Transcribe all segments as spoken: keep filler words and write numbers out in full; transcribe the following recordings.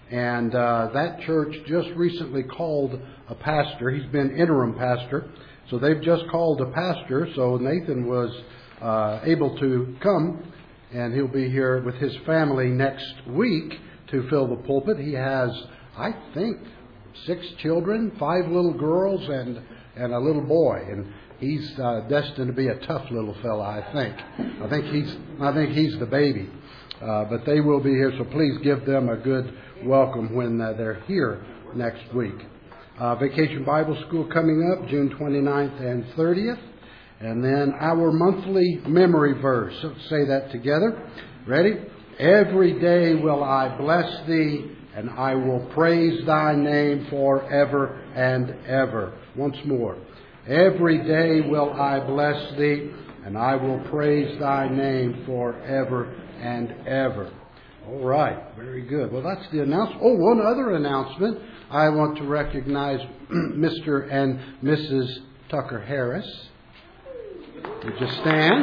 And uh, that church just recently called a pastor. He's been interim pastor. So they've just called a pastor. So Nathan was uh, able to come, and he'll be here with his family next week to fill the pulpit. He has, I think, six children, five little girls, and and a little boy. And he's uh, destined to be a tough little fella, I think. I think he's I think he's the baby. Uh, but they will be here, so please give them a good welcome when uh, they're here next week. Uh, Vacation Bible School coming up June twenty-ninth and thirtieth. And then our monthly memory verse. So let's say that together. Ready? Every day will I bless thee, and I will praise thy name forever and ever. Once more. Every day will I bless thee, and I will praise thy name forever and ever. All right, very good. Well, that's the announcement. Oh, one other announcement. I want to recognize Mister and Missus Tucker Harris. Would you stand?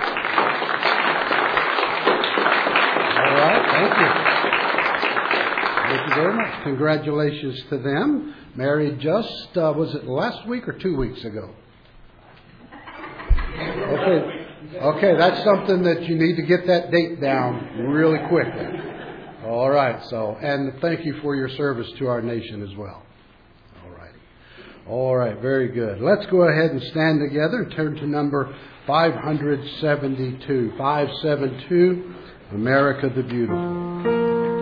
All right, thank you. Thank you very much. Congratulations to them. Married just, uh, was it last week or two weeks ago? Okay. Okay, that's something that you need to get that date down really quickly. All right, so, and thank you for your service to our nation as well. All right. All right, very good. Let's go ahead and stand together and turn to number five seventy-two. five seventy-two, America the Beautiful.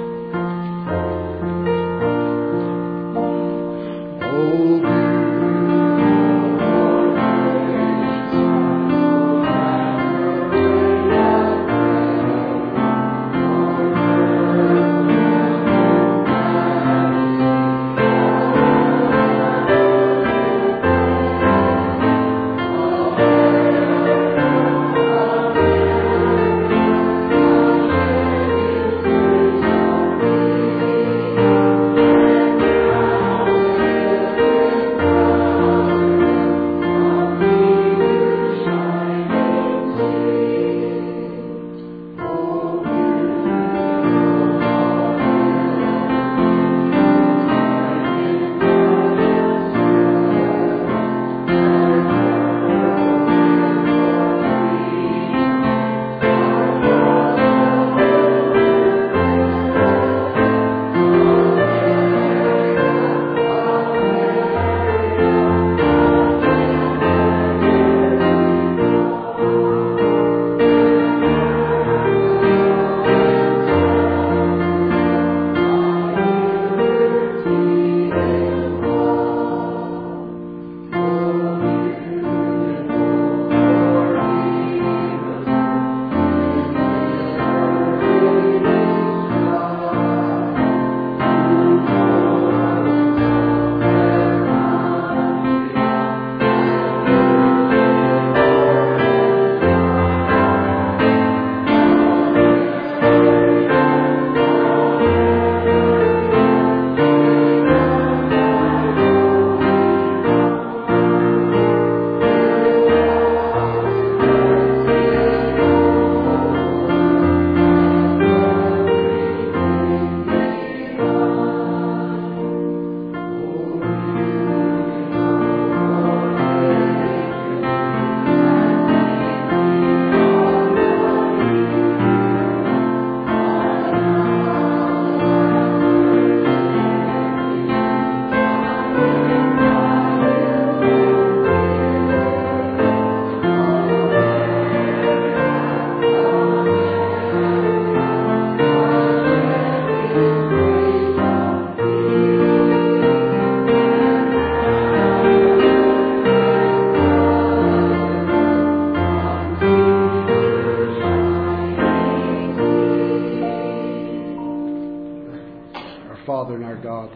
Father and our God,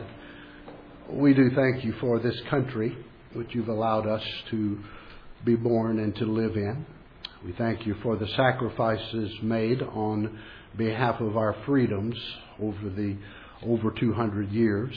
we do thank you for this country which you've allowed us to be born and to live in. We thank you for the sacrifices made on behalf of our freedoms over the over two hundred years.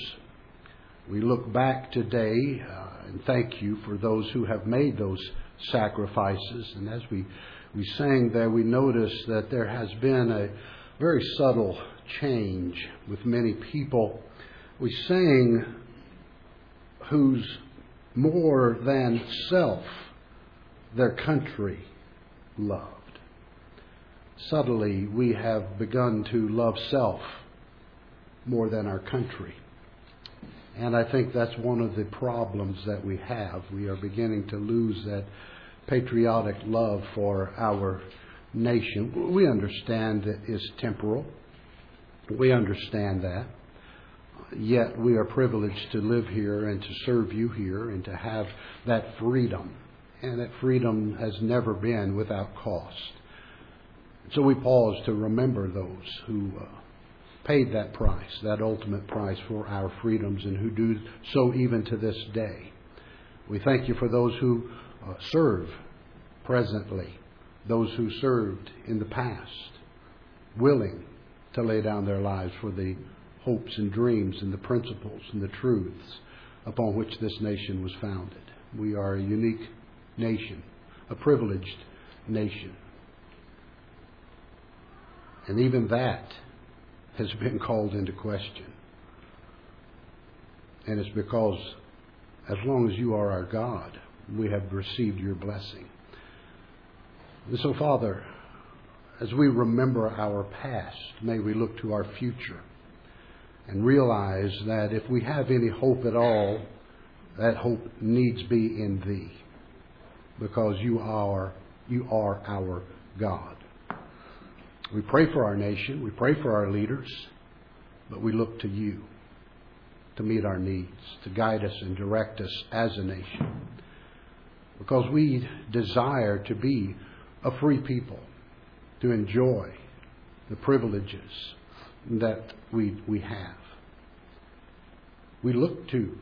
We look back today uh, and thank you for those who have made those sacrifices. And as we, we sang there, we noticed that there has been a very subtle change with many people. We sang, whose more than self their country loved. Subtly, we have begun to love self more than our country. And I think that's one of the problems that we have. We are beginning to lose that patriotic love for our nation. We understand that it's temporal. We understand that. Yet we are privileged to live here and to serve you here and to have that freedom. And that freedom has never been without cost. So we pause to remember those who uh, paid that price, that ultimate price for our freedoms, and who do so even to this day. We thank you for those who uh, serve presently, those who served in the past, willing to lay down their lives for the hopes and dreams and the principles and the truths upon which this nation was founded. We are a unique nation, a privileged nation. And even that has been called into question. And it's because as long as you are our God, we have received your blessing. And so, Father, as we remember our past, may we look to our future and realize that if we have any hope at all, that hope needs be in Thee, because you are, you are our God. We pray for our nation, we pray for our leaders, but we look to you to meet our needs, to guide us and direct us as a nation, because we desire to be a free people, to enjoy the privileges that we, we have. We look to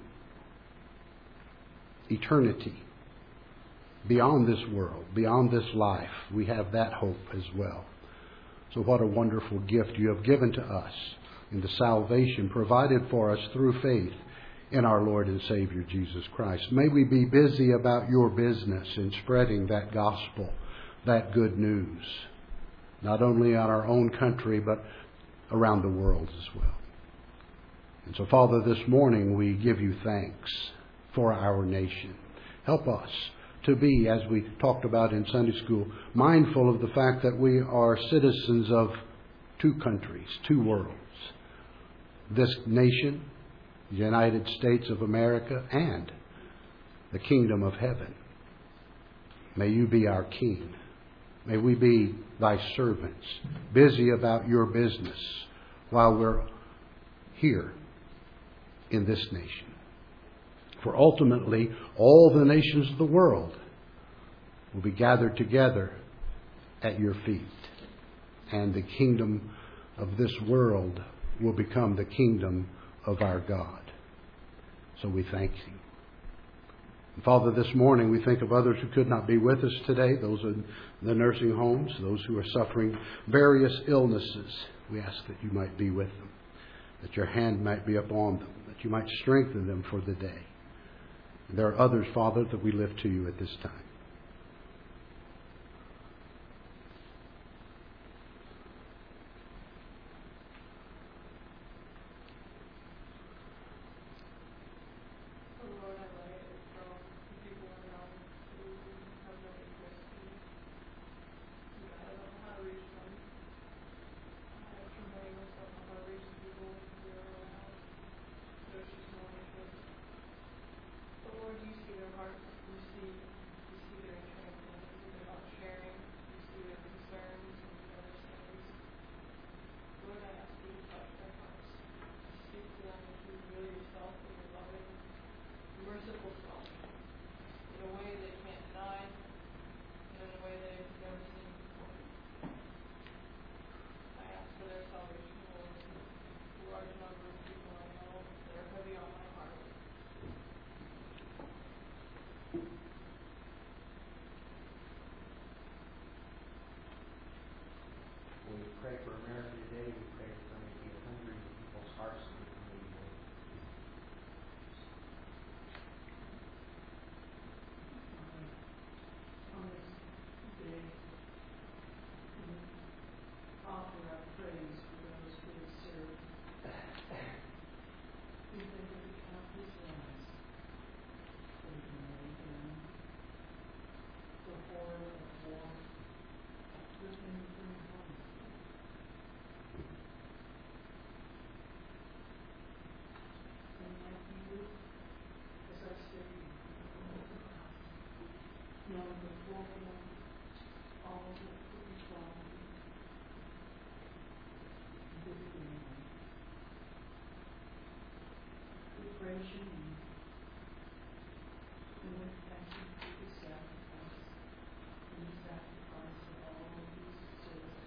eternity, beyond this world, beyond this life. We have that hope as well. So what a wonderful gift you have given to us in the salvation provided for us through faith in our Lord and Savior Jesus Christ. May we be busy about your business in spreading that gospel, that good news, not only in our own country, but around the world as well. And so, Father, this morning we give you thanks for our nation. Help us to be, as we talked about in Sunday school, mindful of the fact that we are citizens of two countries, two worlds. This nation, the United States of America, and the kingdom of heaven. May you be our King. May we be thy servants, busy about your business while we're here in this nation. For ultimately, all the nations of the world will be gathered together at your feet. And the kingdom of this world will become the kingdom of our God. So we thank you. And Father, this morning we think of others who could not be with us today, those in the nursing homes, those who are suffering various illnesses. We ask that you might be with them, that your hand might be upon them, that you might strengthen them for the day. There are others, Father, that we lift to you at this time. praise you and we thank you for the sacrifice and the sacrifice of all of these souls.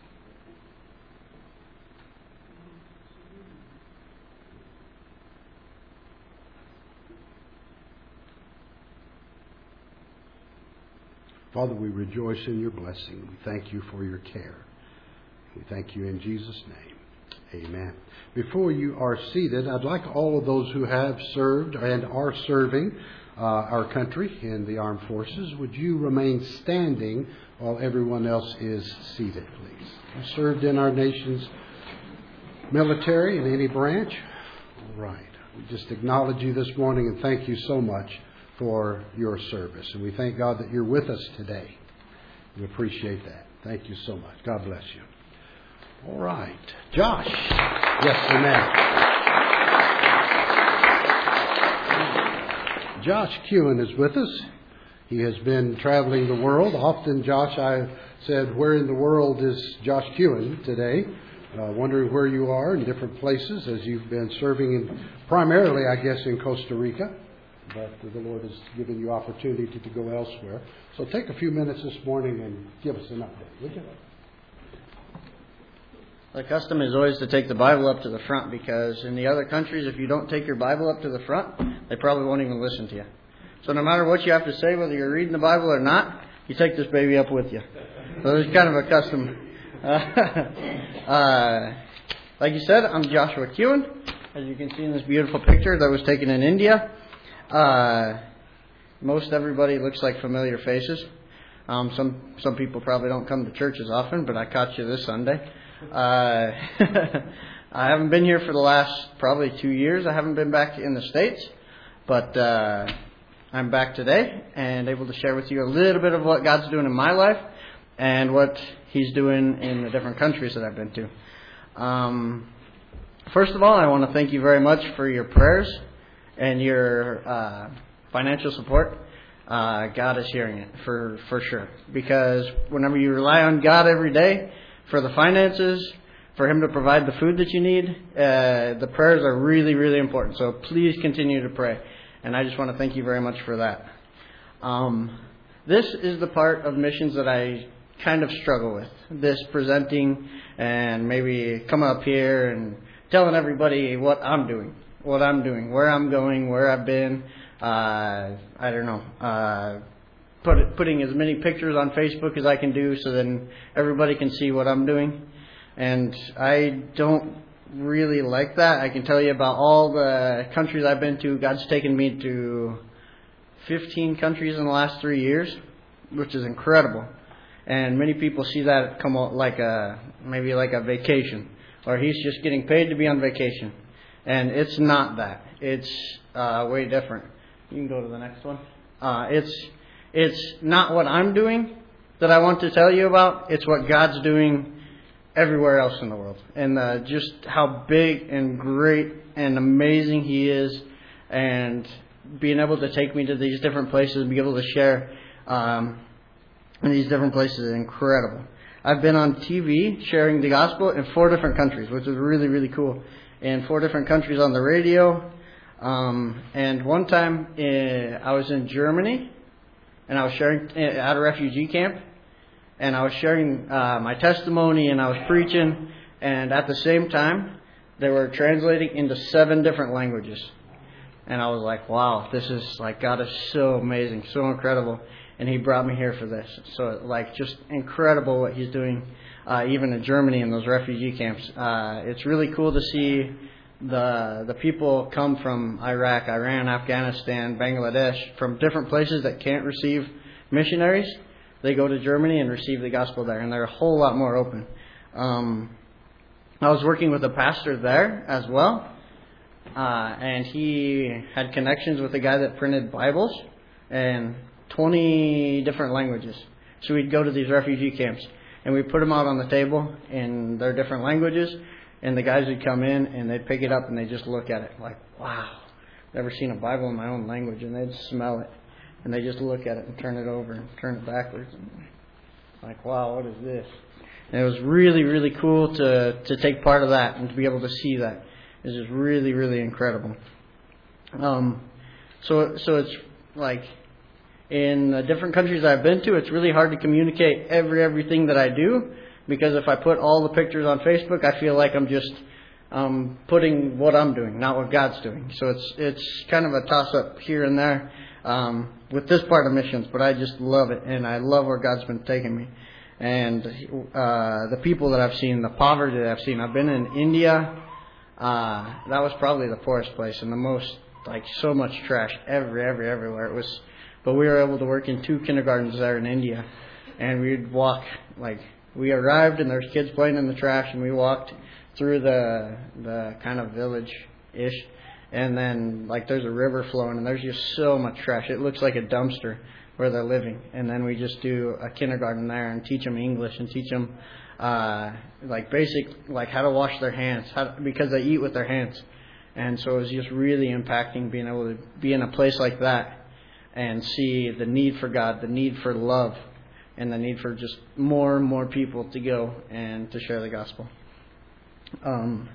Father, we rejoice in your blessing. We thank you for your care. We thank you in Jesus' name. Amen. Before you are seated, I'd like all of those who have served and are serving uh, our country in the armed forces, would you remain standing while everyone else is seated, please? You served in our nation's military in any branch? All right. We just acknowledge you this morning and thank you so much for your service. And we thank God that you're with us today. We appreciate that. Thank you so much. God bless you. All right. Josh. Yes, amen. Josh Kewen is with us. He has been traveling the world. Often, Josh, I said, where in the world is Josh Kewen today? Uh, wondering where you are in different places as you've been serving in, primarily, I guess, in Costa Rica. But the Lord has given you opportunity to go elsewhere. So take a few minutes this morning and give us an update, would you? The custom is always to take the Bible up to the front, because in the other countries, if you don't take your Bible up to the front, they probably won't even listen to you. So no matter what you have to say, whether you're reading the Bible or not, you take this baby up with you. So it's kind of a custom. Uh, uh, like you said, I'm Joshua Kewen. As you can see in this beautiful picture that was taken in India. Uh, most everybody looks like familiar faces. Um, some some people probably don't come to church as often, but I caught you this Sunday. Uh, I haven't been here for the last probably two years. I haven't been back in the States, but uh, I'm back today and able to share with you a little bit of what God's doing in my life and what He's doing in the different countries that I've been to. Um, first of all, I want to thank you very much for your prayers and your uh, financial support. Uh, God is hearing it for, for sure. Because whenever you rely on God every day for the finances, for Him to provide the food that you need, uh, the prayers are really, really important. So please continue to pray. And I just want to thank you very much for that. Um, this is the part of missions that I kind of struggle with. This presenting and maybe coming up here and telling everybody what I'm doing. What I'm doing, where I'm going, where I've been, uh, I don't know, uh, put it, putting as many pictures on Facebook as I can do so then everybody can see what I'm doing. And I don't really like that. I can tell you about all the countries I've been to. God's taken me to fifteen countries in the last three years, which is incredible. And many people see that come out like a, maybe like a vacation, or he's just getting paid to be on vacation. And it's not that. It's uh, way different. You can go to the next one. Uh, it's it's not what I'm doing that I want to tell you about. It's what God's doing everywhere else in the world. And uh, just how big and great and amazing He is. And being able to take me to these different places and be able to share um, in these different places is incredible. I've been on T V sharing the gospel in four different countries, which is really, really cool. In four different countries on the radio. Um, and one time uh, I was in Germany and I was sharing uh, at a refugee camp, and I was sharing uh, my testimony and I was preaching, and at the same time they were translating into seven different languages. And I was like, wow, this is like, God is so amazing, so incredible. And He brought me here for this. So like just incredible what He's doing. Uh, even in Germany in those refugee camps. Uh, it's really cool to see the the people come from Iraq, Iran, Afghanistan, Bangladesh, from different places that can't receive missionaries. They go to Germany and receive the gospel there, and they're a whole lot more open. Um, I was working with a pastor there as well, uh, and he had connections with a guy that printed Bibles in twenty different languages. So we'd go to these refugee camps. And we put them out on the table in their different languages. And the guys would come in and they'd pick it up and they'd just look at it like, wow, never seen a Bible in my own language. And they'd smell it. And they just look at it and turn it over and turn it backwards. And like, wow, what is this? And it was really, really cool to, to take part of that and to be able to see that. It's just really, really incredible. Um, so so it's like in the different countries I've been to, it's really hard to communicate every everything that I do, because if I put all the pictures on Facebook, I feel like I'm just um, putting what I'm doing, not what God's doing. So it's it's kind of a toss up here and there um, with this part of missions, but I just love it, and I love where God's been taking me. And uh, the people that I've seen, the poverty that I've seen. I've been in India. Uh, that was probably the poorest place and the most, like, so much trash every, every, everywhere. It was, but we were able to work in two kindergartens there in India, and we'd walk, like, we arrived and there's kids playing in the trash, and we walked through the the kind of village-ish, and then, like, there's a river flowing, and there's just so much trash. It looks like a dumpster where they're living. And then we just do a kindergarten there and teach them English and teach them uh, like basic, like how to wash their hands, how to, because they eat with their hands. And so it was just really impacting being able to be in a place like that and see the need for God, the need for love, and the need for just more and more people to go and to share the gospel. Um,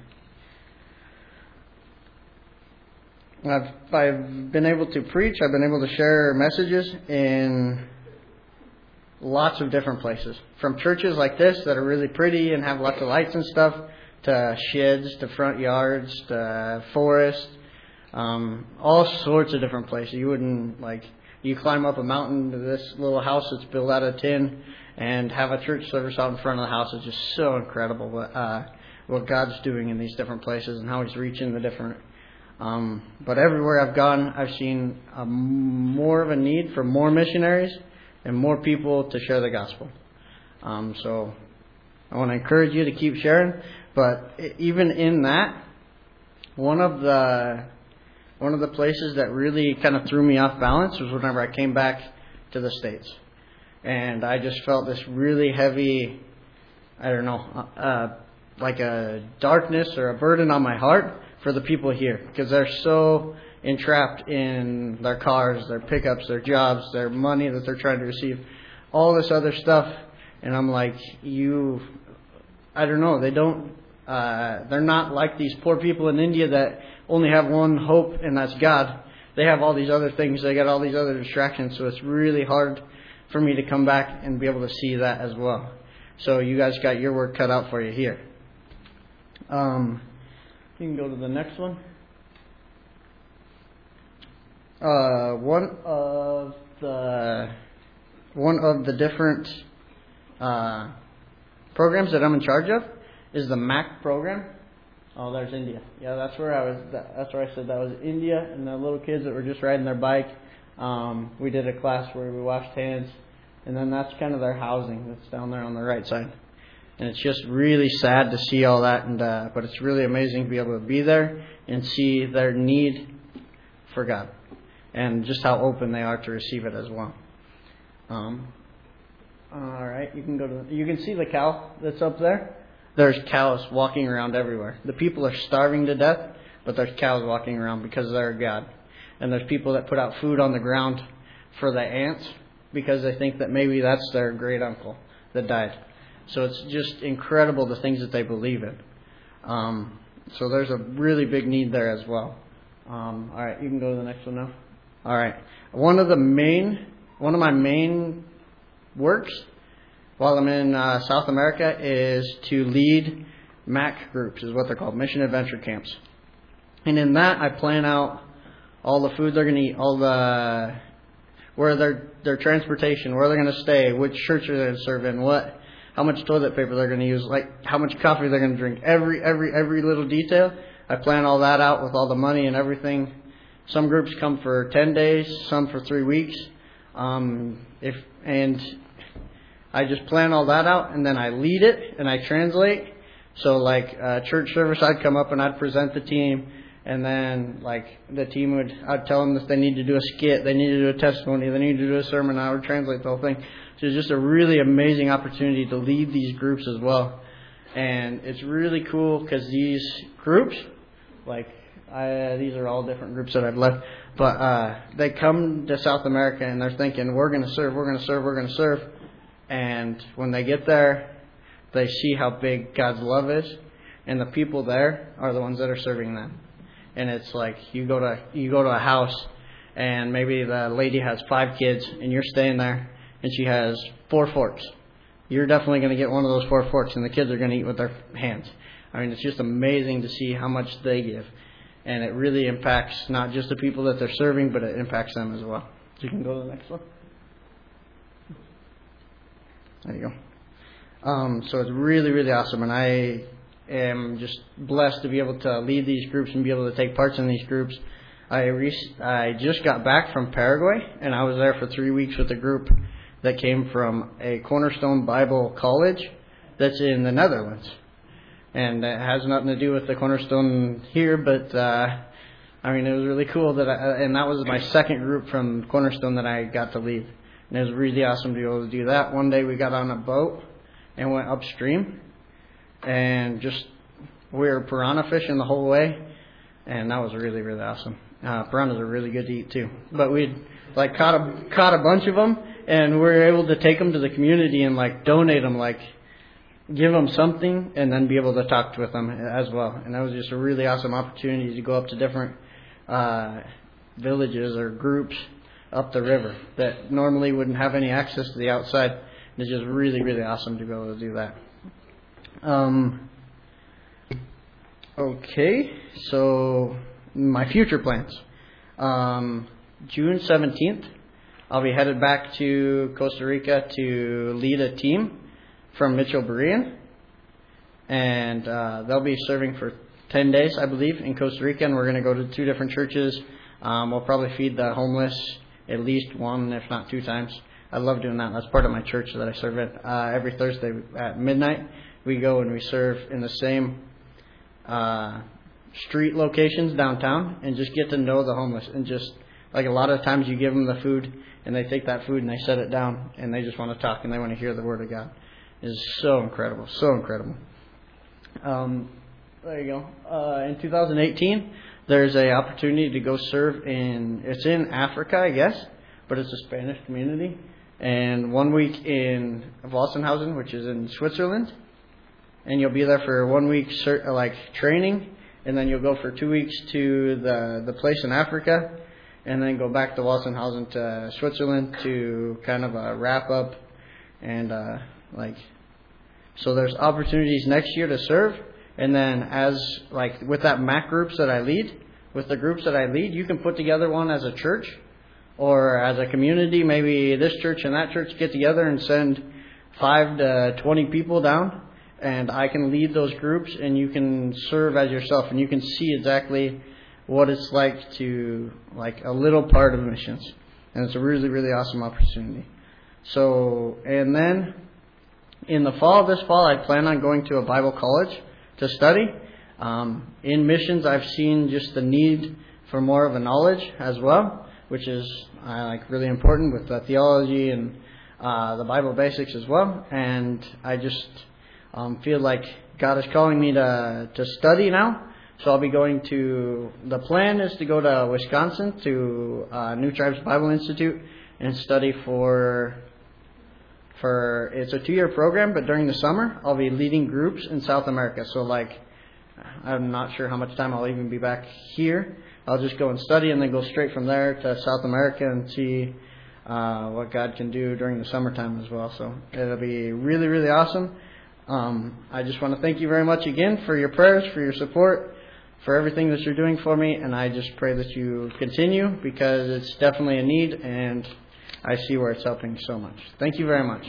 I've, I've been able to preach, I've been able to share messages in lots of different places. From churches like this that are really pretty and have lots of lights and stuff, to sheds, to front yards, to forests, um, all sorts of different places. You wouldn't, like, you climb up a mountain to this little house that's built out of tin and have a church service out in front of the house. It's just so incredible what, uh, what God's doing in these different places and how He's reaching the different. Um, but everywhere I've gone, I've seen a more of a need for more missionaries and more people to share the gospel. Um, so I want to encourage you to keep sharing. But even in that, one of the one of the places that really kind of threw me off balance was whenever I came back to the States, and I just felt this really heavy, I don't know, uh, like a darkness or a burden on my heart for the people here, because they're so entrapped in their cars, their pickups, their jobs, their money that they're trying to receive, all this other stuff. And I'm like, you, I don't know, they don't, uh, they're not like these poor people in India that only have one hope, and that's God. They have all these other things, they got all these other distractions, so it's really hard for me to come back and be able to see that as well. So you guys got your work cut out for you here. Um, you can go to the next one. Uh, one of the one of the different uh, programs that I'm in charge of is the M A C program. Oh, there's India. Yeah, that's where I was. That's where I said that was India, and the little kids that were just riding their bike. Um, we did a class where we washed hands, and then that's kind of their housing that's down there on the right side. And it's just really sad to see all that, and uh, but it's really amazing to be able to be there and see their need for God, and just how open they are to receive it as well. Um, all right, you can go to. You can see the cow that's up there. There's cows walking around everywhere. The people are starving to death, but there's cows walking around because they're God. And there's people that put out food on the ground for the ants because they think that maybe that's their great uncle that died. So it's just incredible the things that they believe in. Um, so there's a really big need there as well. Um, all right, you can go to the next one now. All right, one of the main, one of my main works while I'm in uh, South America is to lead M A C groups, is what they're called, Mission Adventure Camps. And in that, I plan out all the food they're going to eat, all the where their their transportation, where they're going to stay, which church they're going to serve in, what. How much toilet paper they're going to use, like how much coffee they're going to drink, every every every little detail. I plan all that out with all the money and everything. Some groups come for ten days, some for three weeks. Um, if and I just plan all that out, and then I lead it and I translate. So like uh, church service, I'd come up and I'd present the team, and then like the team would, I'd tell them that they need to do a skit, they need to do a testimony, they need to do a sermon. I would translate the whole thing. So it's just a really amazing opportunity to lead these groups as well. And it's really cool because these groups, like, I, these are all different groups that I've led, but uh, they come to South America and they're thinking, we're going to serve, we're going to serve, we're going to serve. And when they get there, they see how big God's love is. And the people there are the ones that are serving them. and it's like you go to you go to a house, and maybe the lady has five kids, and you're staying there, and she has four forks. You're definitely going to get one of those four forks, and the kids are going to eat with their hands. I mean, it's just amazing to see how much they give, and it really impacts not just the people that they're serving, but it impacts them as well. So you can go to the next one. There you go. Um, so it's really, really awesome, and I am just blessed to be able to lead these groups and be able to take parts in these groups. I re- I just got back from Paraguay, and I was there for three weeks with a group that came from a Cornerstone Bible College that's in the Netherlands. And it has nothing to do with the Cornerstone here, but uh, I mean, it was really cool that I, and that was my second group from Cornerstone that I got to lead. And it was really awesome to be able to do that. One day we got on a boat and went upstream, and just we were piranha fishing the whole way, and that was really, really awesome. Uh, piranhas are really good to eat too. But we like caught a caught a bunch of them, and we were able to take them to the community and like donate them, like give them something, and then be able to talk with them as well. And that was just a really awesome opportunity to go up to different uh, villages or groups up the river that normally wouldn't have any access to the outside. And it's just really, really awesome to be able to do that. Um, okay, so my future plans. Um, June seventeenth, I'll be headed back to Costa Rica to lead a team from Mitchell Berean. And uh, they'll be serving for ten days, I believe, in Costa Rica. And we're going to go to two different churches. Um, we'll probably feed the homeless at least one, if not two times. I love doing that. That's part of my church that I serve at. Uh, every Thursday at midnight, we go and we serve in the same uh, street locations downtown and just get to know the homeless. And just, like, a lot of times you give them the food and they take that food and they set it down and they just want to talk and they want to hear the Word of God. It's so incredible, so incredible. Um, there you go. Uh, in two thousand eighteen, there's a opportunity to go serve in, it's in Africa, I guess, but it's a Spanish community. And one week in Wassenhausen, which is in Switzerland. And you'll be there for one week, like, training. And then you'll go for two weeks to the, the place in Africa. And then go back to Wassenhausen to Switzerland to kind of a wrap up. And, uh, like, so there's opportunities next year to serve. And then as, like, with that M A C groups that I lead, with the groups that I lead, you can put together one as a church or as a community. Maybe this church and that church get together and send five to twenty people down. And I can lead those groups and you can serve as yourself. And you can see exactly what it's like to, like, a little part of missions. And it's a really, really awesome opportunity. So, and then in the fall, this fall, I plan on going to a Bible college to study. Um, in missions, I've seen just the need for more of a knowledge as well, which is uh, like really important with the theology and uh, the Bible basics as well. And I just um, feel like God is calling me to to study now. So I'll be going to, the plan is to go to Wisconsin to uh, New Tribes Bible Institute and study for, for, it's a two-year program, but during the summer I'll be leading groups in South America. So like, I'm not sure how much time I'll even be back here. I'll just go and study and then go straight from there to South America and see uh, what God can do during the summertime as well. So it'll be really, really awesome. Um, I just want to thank you very much again for your prayers, for your support, for everything that you're doing for me, and I just pray that you continue because it's definitely a need, and I see where it's helping so much. Thank you very much.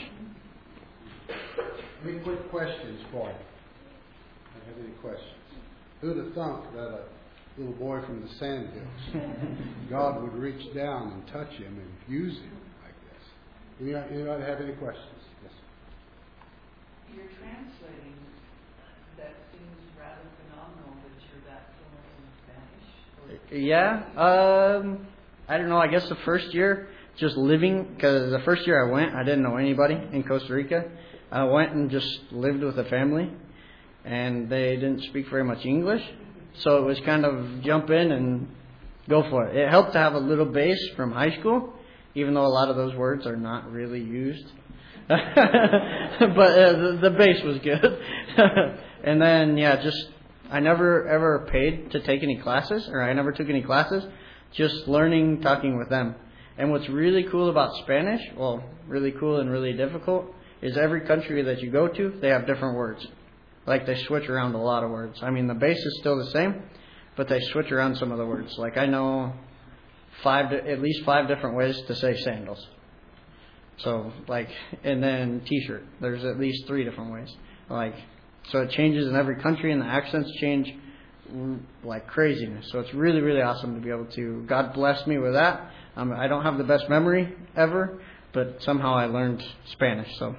Any quick questions for you? I have any questions? Who'd have thought that a little boy from the sand hills, God would reach down and touch him and use him like this? Anybody, anybody have any questions? Yes. You're translating. That seems rather phenomenal that you're that fluent in Spanish. Or Yeah, um, I don't know. I guess the first year, just living, because the first year I went, I didn't know anybody in Costa Rica. I went and just lived with a family, and they didn't speak very much English. So it was kind of jump in and go for it. It helped to have a little base from high school, even though a lot of those words are not really used. but uh, the, the base was good. And then, yeah, just I never ever paid to take any classes, or I never took any classes, just learning, talking with them. And what's really cool about Spanish, well, really cool and really difficult, is every country that you go to, they have different words. Like they switch around a lot of words. I mean, the base is still the same, but they switch around some of the words. Like I know five, at least five different ways to say sandals. So like, and then t-shirt. There's at least three different ways. Like, so it changes in every country, and the accents change like craziness. So it's really, really awesome to be able to. God blessed me with that. Um, I don't have the best memory ever, but somehow I learned Spanish. So.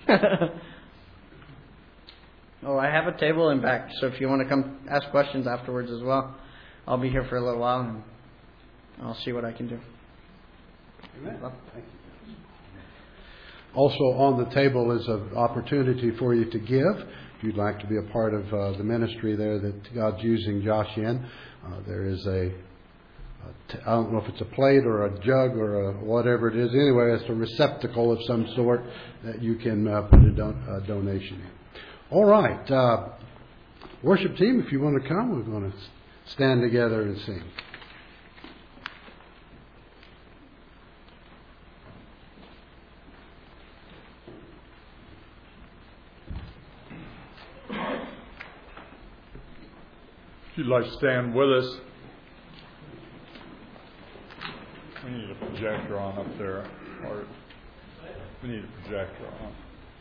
Oh, I have a table in back, so if you want to come ask questions afterwards as well, I'll be here for a little while, and I'll see what I can do. Amen. Thank you. Also on the table is an opportunity for you to give. If you'd like to be a part of uh, the ministry there that God's using Josh in, uh, there is a, a t- I don't know if it's a plate or a jug or a whatever it is. Anyway, it's a receptacle of some sort that you can uh, put a, don- a donation in. All right. Uh, worship team, if you want to come, we're going to stand together and sing. If you'd like to stand with us, we need a projector on up there. Or we need a projector on.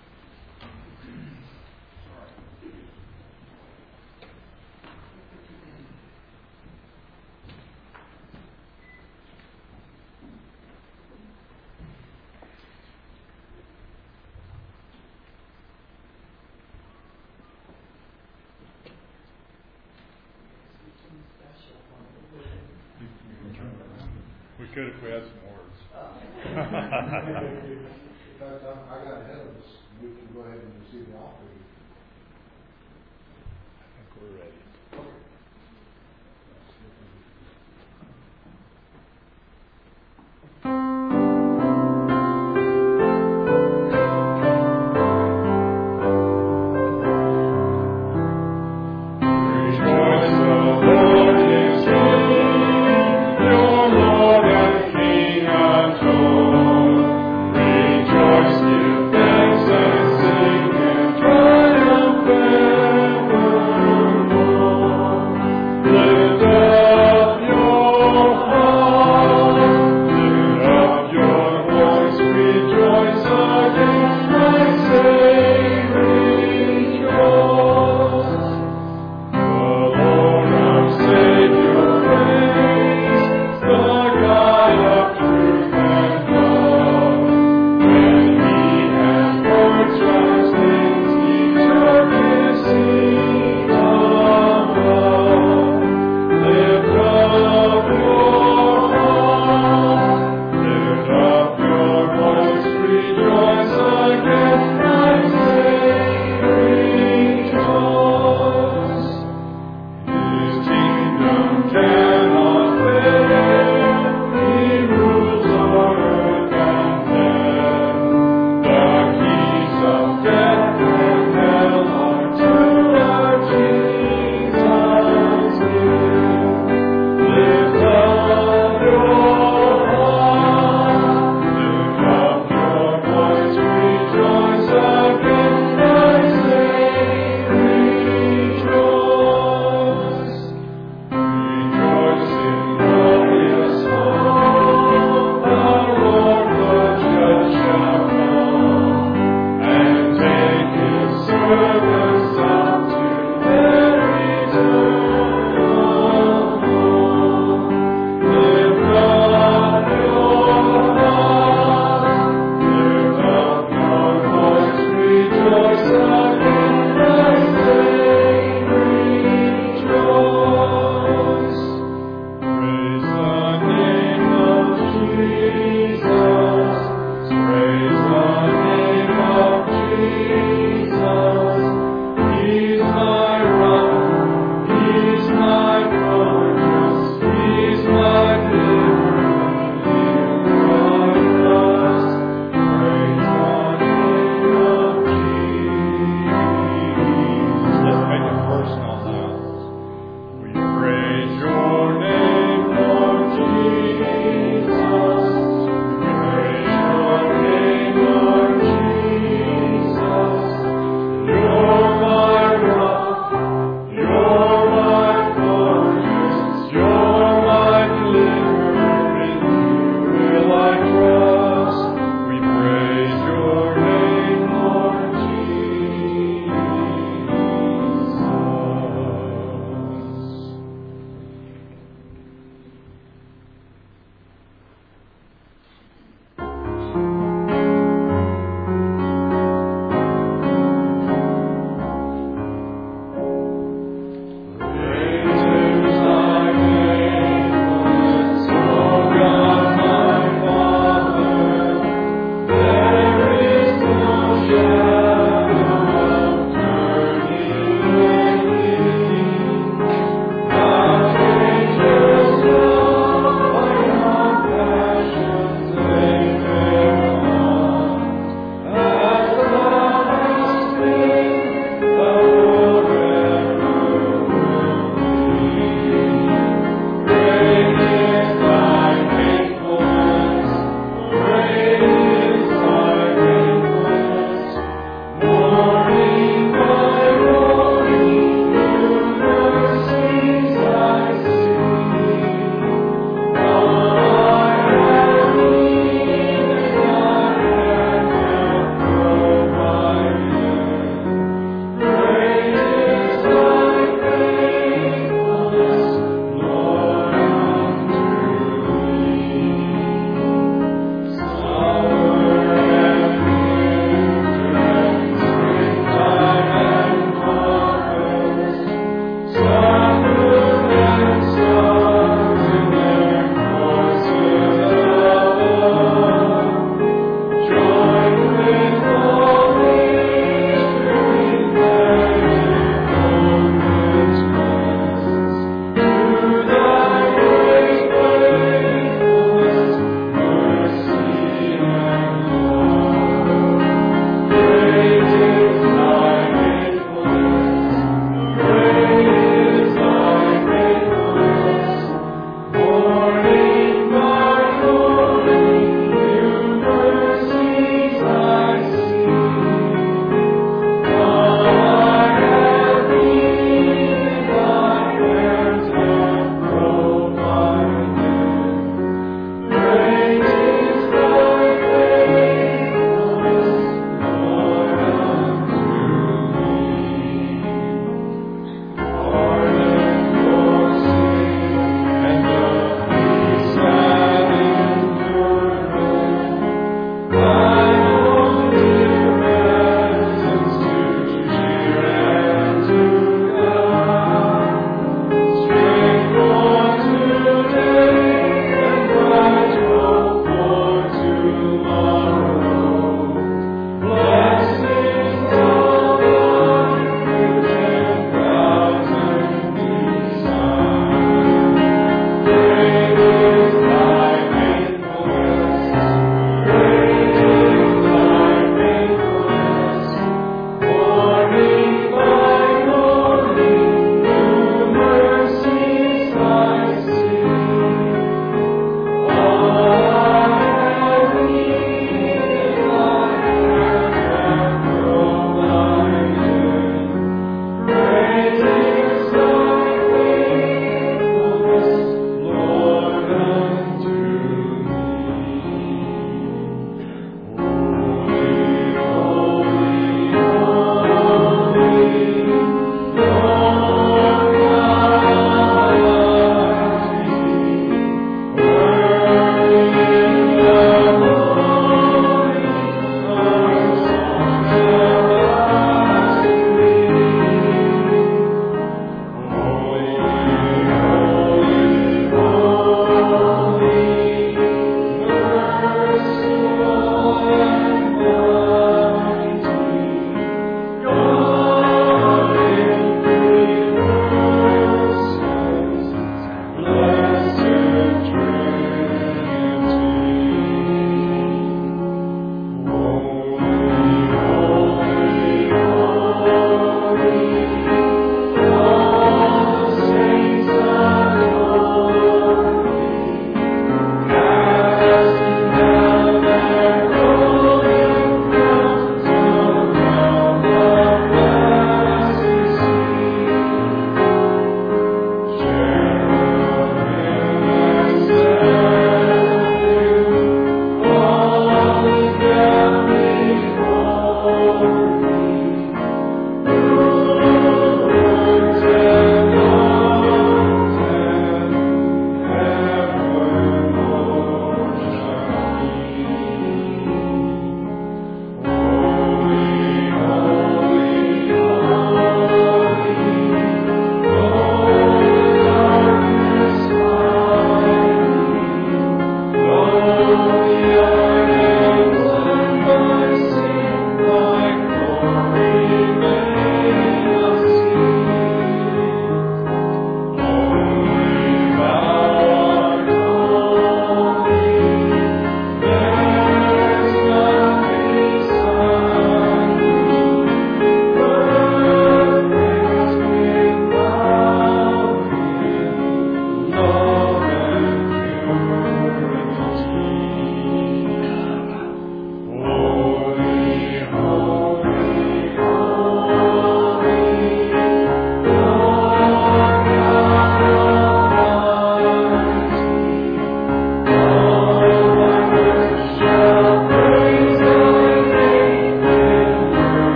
We could if we had some words. In fact, I got ahead of us. We can go ahead and receive the offering. I think we're ready. Rejoice, give thanks and sing and triumph evermore.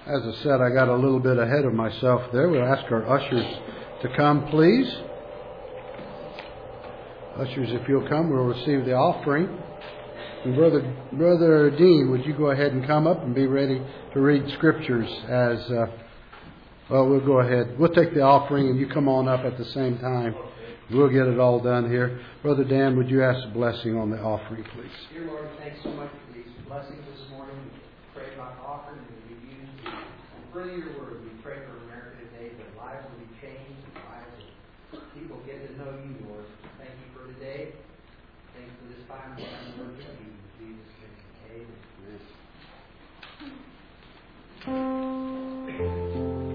As I said, I got a little bit ahead of myself there. We'll ask our ushers to come, please. Ushers, if you'll come, we'll receive the offering. And Brother Brother Dean, would you go ahead and come up and be ready to read scriptures as, uh, well, we'll go ahead. We'll take the offering and you come on up at the same time. We'll get it all done here. Brother Dan, would you ask a blessing on the offering, please? Dear Lord, thanks so much for these blessings this morning. We pray about the offering that we use to further your word. We pray for America today that lives will be changed, lives of people get to know you, Lord. Thank you for today. Thanks for this time to work with you. In Jesus' name, amen.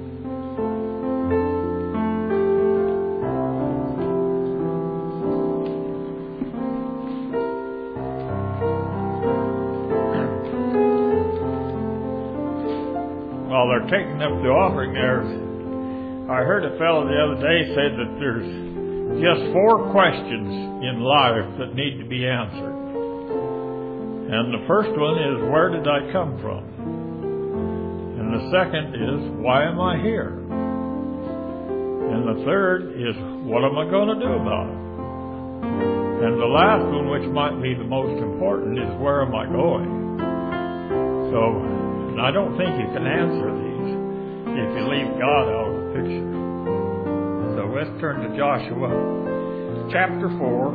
While they're taking up the offering there, I heard a fellow the other day say that there's just four questions in life that need to be answered. And the first one is, where did I come from? And the second is, why am I here? And the third is, what am I going to do about it? And the last one, which might be the most important, is, where am I going? So, and I don't think you can answer these if you leave God out of the picture. So let's turn to Joshua chapter four,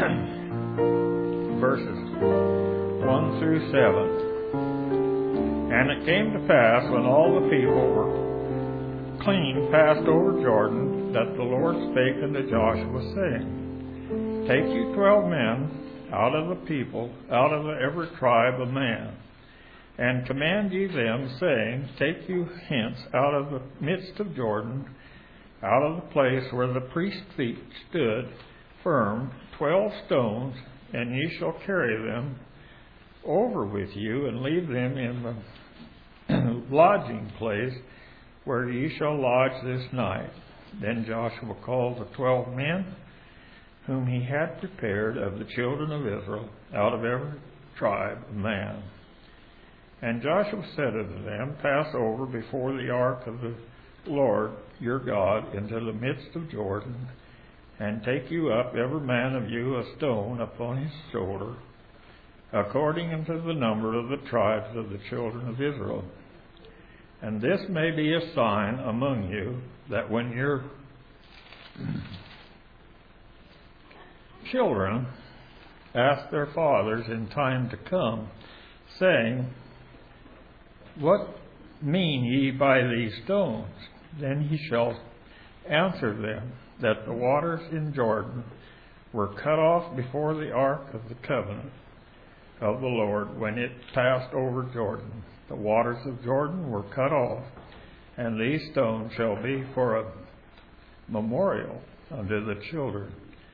verses one through seven. And it came to pass, when all the people were clean passed over Jordan, that the Lord spake unto Joshua, saying, Take you twelve men out of the people, out of every tribe of man, and command ye them, saying, Take you hence out of the midst of Jordan, out of the place where the priest's feet stood firm, twelve stones, and ye shall carry them over with you, and leave them in the lodging place where ye shall lodge this night. Then Joshua called the twelve men, whom he had prepared of the children of Israel, out of every tribe of man. And Joshua said unto them, Pass over before the ark of the Lord your God into the midst of Jordan, and take you up every man of you a stone upon his shoulder, according unto the number of the tribes of the children of Israel. And this may be a sign among you, that when your children ask their fathers in time to come, saying, What mean ye by these stones? Then he shall answer them, that the waters in Jordan were cut off before the ark of the covenant of the Lord when it passed over Jordan. The waters of Jordan were cut off, and these stones shall be for a memorial unto the children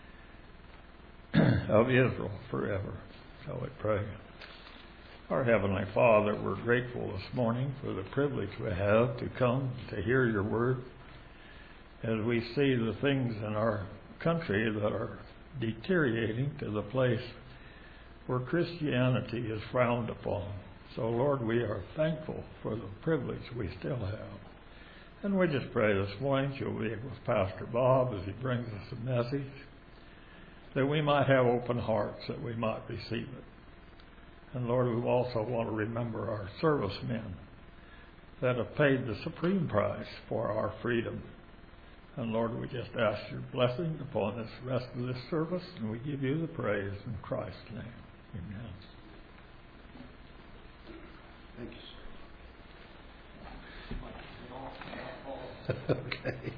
of Israel forever. Shall we pray? Our Heavenly Father, we're grateful this morning for the privilege we have to come to hear your word as we see the things in our country that are deteriorating to the place where Christianity is frowned upon. So, Lord, we are thankful for the privilege we still have. And we just pray this morning you'll be with Pastor Bob as he brings us a message, that we might have open hearts, that we might receive it. And Lord, we also want to remember our servicemen that have paid the supreme price for our freedom. And Lord, we just ask your blessing upon this rest of this service, and we give you the praise in Christ's name. Amen. Thank you, sir. Okay.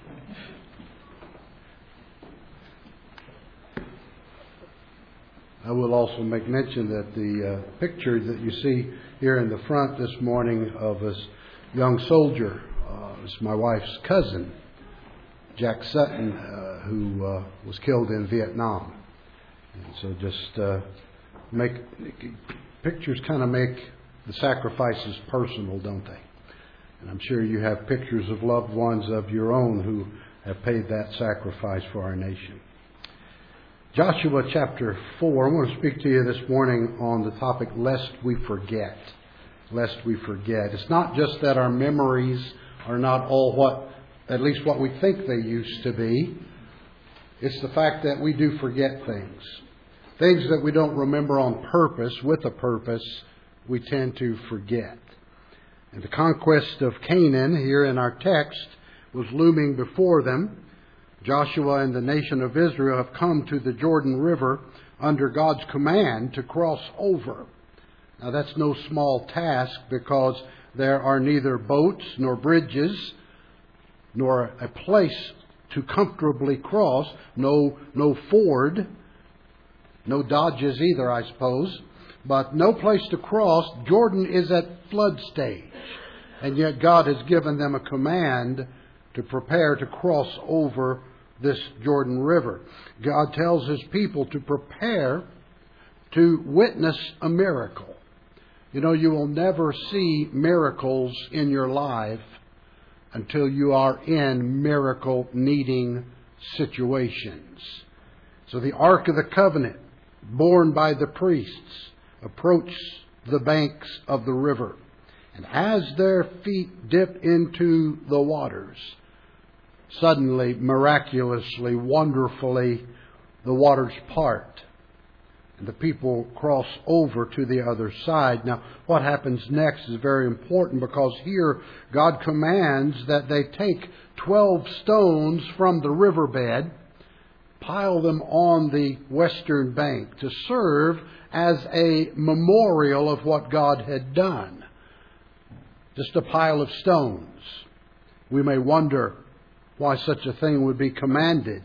I will also make mention that the uh, picture that you see here in the front this morning of this young soldier uh, is my wife's cousin, Jack Sutton, uh, who uh, was killed in Vietnam. And so just uh, make pictures kind of make the sacrifices personal, don't they? And I'm sure you have pictures of loved ones of your own who have paid that sacrifice for our nation. Joshua chapter four, I want to speak to you this morning on the topic, lest we forget. lest we forget. It's not just that our memories are not all what, at least what we think they used to be. It's the fact that we do forget things. Things that we don't remember on purpose, with a purpose, we tend to forget. And the conquest of Canaan here in our text was looming before them. Joshua and the nation of Israel have come to the Jordan River under God's command to cross over. Now that's no small task, because there are neither boats nor bridges nor a place to comfortably cross, no no ford, no dodges either, I suppose, but no place to cross. Jordan is at flood stage, and yet God has given them a command to prepare to cross over this Jordan River. God tells His people to prepare to witness a miracle. You know, you will never see miracles in your life until you are in miracle-needing situations. So the Ark of the Covenant, borne by the priests, approached the banks of the river. And as their feet dip into the waters, suddenly, miraculously, wonderfully, the waters part. And the people cross over to the other side. Now, what happens next is very important, because here God commands that they take twelve stones from the riverbed, pile them on the western bank to serve as a memorial of what God had done. Just a pile of stones. We may wonder why such a thing would be commanded.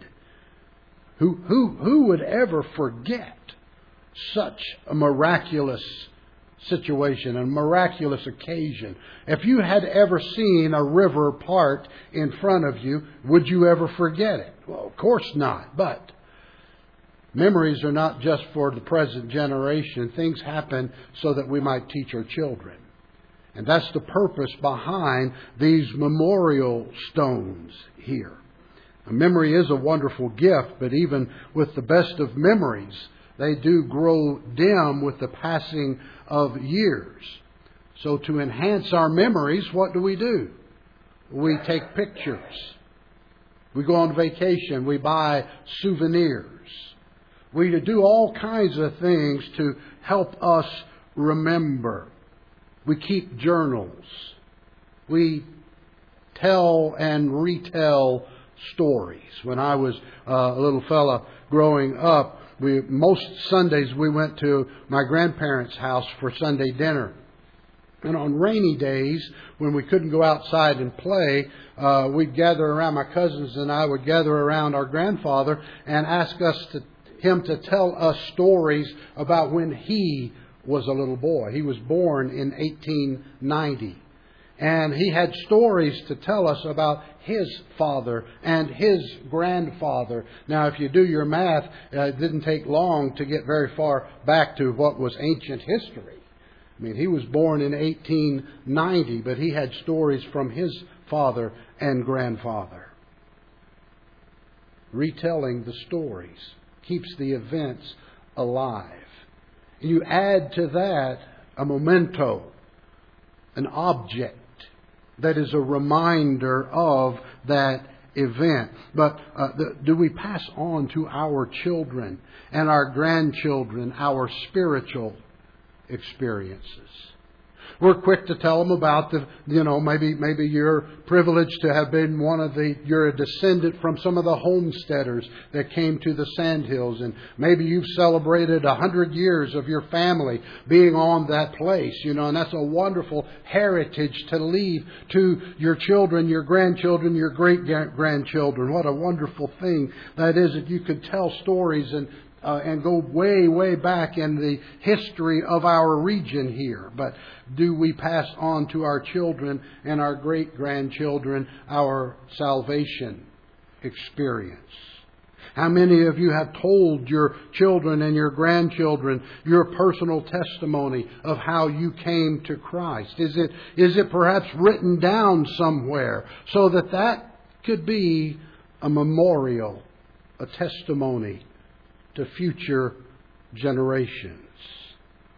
Who, who, who would ever forget such a miraculous situation, a miraculous occasion? If you had ever seen a river part in front of you, would you ever forget it? Well, of course not. But memories are not just for the present generation. Things happen so that we might teach our children. And that's the purpose behind these memorial stones here. A memory is a wonderful gift, but even with the best of memories, they do grow dim with the passing of years. So to enhance our memories, what do we do? We take pictures. We go on vacation. We buy souvenirs. We do all kinds of things to help us remember. We keep journals. We tell and retell stories. When I was uh, a little fella growing up, we most Sundays we went to my grandparents' house for Sunday dinner. And on rainy days, when we couldn't go outside and play, uh, we'd gather around, my cousins and I would gather around our grandfather and ask us to, him to tell us stories about when he was a little boy. He was born in eighteen ninety. And he had stories to tell us about his father and his grandfather. Now, if you do your math, uh, it didn't take long to get very far back to what was ancient history. I mean, he was born in eighteen ninety, but he had stories from his father and grandfather. Retelling the stories keeps the events alive. You add to that a memento, an object that is a reminder of that event. But uh, the, do we pass on to our children and our grandchildren our spiritual experiences? We're quick to tell them about the, you know, maybe maybe you're privileged to have been one of the, you're a descendant from some of the homesteaders that came to the Sandhills, and maybe you've celebrated a hundred years of your family being on that place, you know, and that's a wonderful heritage to leave to your children, your grandchildren, your great-grandchildren. What a wonderful thing that is, that you could tell stories and Uh, and go way, way back in the history of our region here. But do we pass on to our children and our great-grandchildren our salvation experience? How many of you have told your children and your grandchildren your personal testimony of how you came to Christ? Is it, is it perhaps written down somewhere so that that could be a memorial, a testimony to future generations?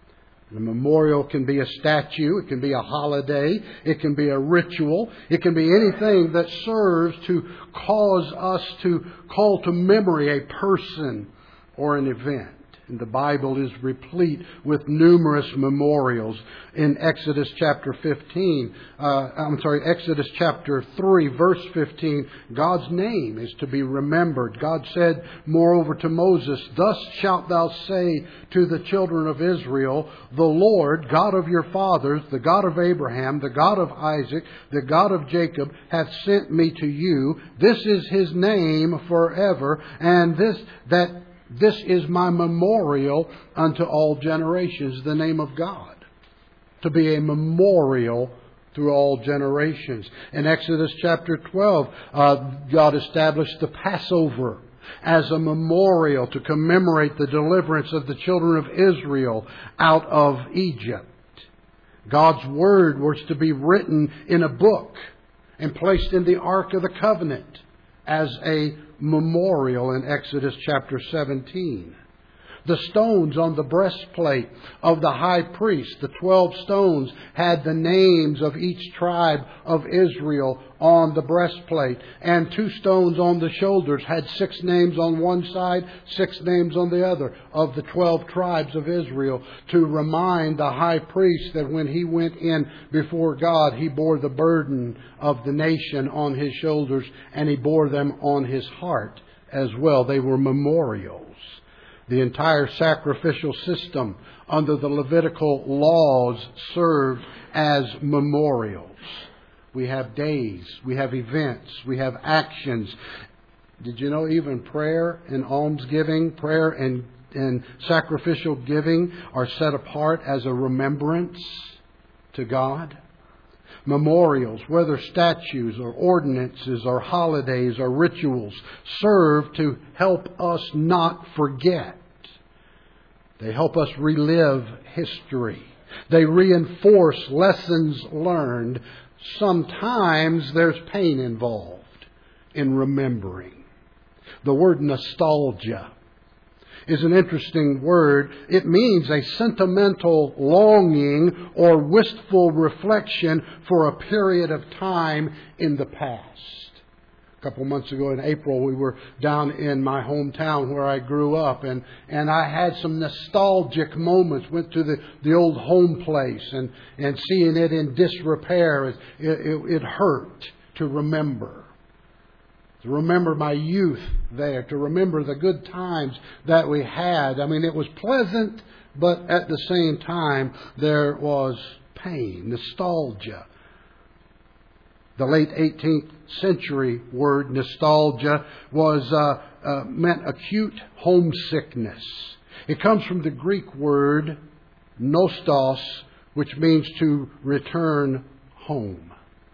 A memorial can be a statue, it can be a holiday, it can be a ritual, it can be anything that serves to cause us to call to memory a person or an event. And the Bible is replete with numerous memorials. In Exodus chapter fifteen, uh, I'm sorry, Exodus chapter three, verse fifteen, God's name is to be remembered. God said, moreover to Moses, thus shalt thou say to the children of Israel, the Lord, God of your fathers, the God of Abraham, the God of Isaac, the God of Jacob, hath sent me to you. This is His name forever, and this that This is my memorial unto all generations, the name of God. To be a memorial through all generations. In Exodus chapter twelve, uh, God established the Passover as a memorial to commemorate the deliverance of the children of Israel out of Egypt. God's Word was to be written in a book and placed in the Ark of the Covenant as a memorial in Exodus chapter seventeen. The stones on the breastplate of the high priest, the twelve stones, had the names of each tribe of Israel on the breastplate. And two stones on the shoulders had six names on one side, six names on the other of the twelve tribes of Israel, to remind the high priest that when he went in before God, he bore the burden of the nation on his shoulders, and he bore them on his heart as well. They were memorials. The entire sacrificial system under the Levitical laws served as memorials. We have days, we have events, we have actions. Did you know even prayer and almsgiving, prayer and, and sacrificial giving are set apart as a remembrance to God? Memorials, whether statues or ordinances or holidays or rituals, serve to help us not forget. They help us relive history. They reinforce lessons learned. Sometimes there's pain involved in remembering. The word nostalgia is an interesting word. It means a sentimental longing or wistful reflection for a period of time in the past. A couple months ago in April, we were down in my hometown where I grew up, and, and I had some nostalgic moments. Went to the, the old home place, and, and seeing it in disrepair, it, it, it hurt to remember. To remember my youth there, to remember the good times that we had. I mean, it was pleasant, but at the same time, there was pain, nostalgia. The late eighteenth century word nostalgia was uh, uh, meant acute homesickness. It comes from the Greek word nostos, which means to return home.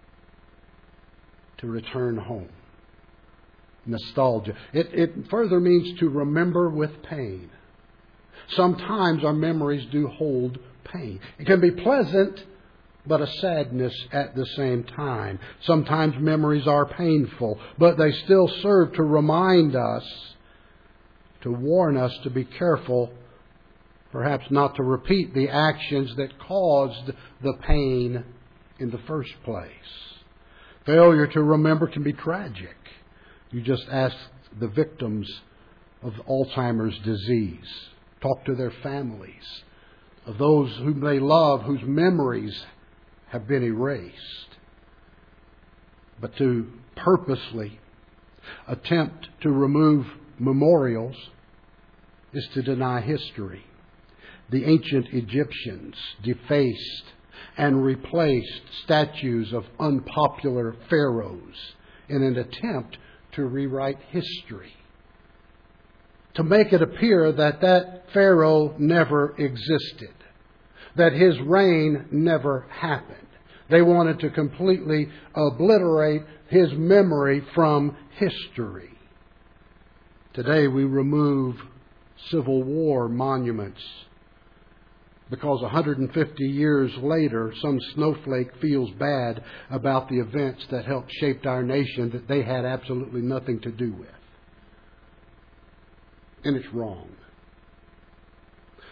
To return home. Nostalgia. It, it further means to remember with pain. Sometimes our memories do hold pain. It can be pleasant, but a sadness at the same time. Sometimes memories are painful, but they still serve to remind us, to warn us to be careful, perhaps not to repeat the actions that caused the pain in the first place. Failure to remember can be tragic. You just ask the victims of Alzheimer's disease. Talk to their families, of those whom they love, whose memories have been erased. But to purposely attempt to remove memorials is to deny history. The ancient Egyptians defaced and replaced statues of unpopular pharaohs in an attempt to rewrite history, to make it appear that that pharaoh never existed, that his reign never happened. They wanted to completely obliterate his memory from history. Today we remove Civil War monuments because one hundred fifty years later some snowflake feels bad about the events that helped shape our nation that they had absolutely nothing to do with. And it's wrong.